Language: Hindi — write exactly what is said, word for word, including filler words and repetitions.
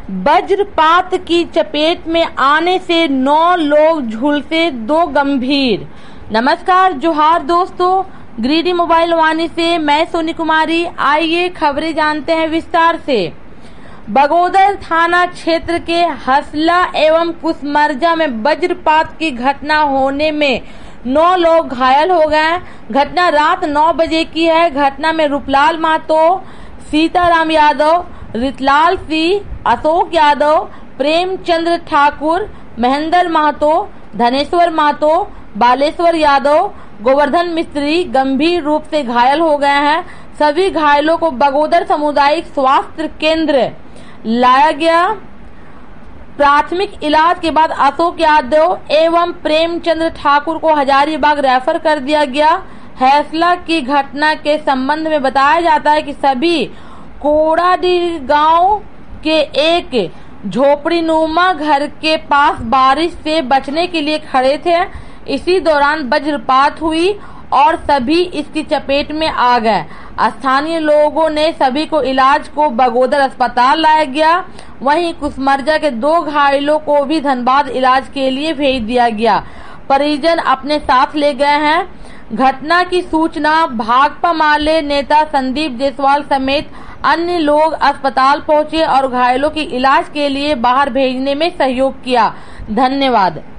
वज्रपात की चपेट में आने से नौ लोग झुलसे, दो गंभीर। नमस्कार, जोहार दोस्तों, गिरिडीह मोबाइल वाणी से मैं सोनी कुमारी। आइए खबरें जानते हैं विस्तार से। बगोदर थाना क्षेत्र के हसला एवं कुसमरजा में वज्रपात की घटना होने में नौ लोग घायल हो गए। घटना रात नौ बजे की है। घटना में रूपलाल महतो, सीताराम यादव, रितलाल सिंह, अशोक यादव, प्रेमचंद्र ठाकुर, महेंद्र महतो, धनेश्वर महतो, बालेश्वर यादव, गोवर्धन मिस्त्री गंभीर रूप से घायल हो गए हैं। सभी घायलों को बगोदर सामुदायिक स्वास्थ्य केंद्र लाया गया। प्राथमिक इलाज के बाद अशोक यादव एवं प्रेमचंद्र ठाकुर को हजारीबाग रेफर कर दिया गया। हसला की घटना के संबंध में बताया जाता है कि सभी कोड़ाडीह गांव के एक झोपड़ीनुमा घर के पास बारिश से बचने के लिए खड़े थे। इसी दौरान वज्रपात हुई और सभी इसकी चपेट में आ गए। स्थानीय लोगों ने सभी को इलाज को बगोदर अस्पताल लाया गया। वहीं कुसमरजा के दो घायलों को भी धनबाद इलाज के लिए भेज दिया गया। परिजन अपने साथ ले गए हैं। घटना की सूचना भाकपा माले नेता संदीप जायसवाल समेत अन्य लोग अस्पताल पहुंचे और घायलों की इलाज के लिए बाहर भेजने में सहयोग किया। धन्यवाद।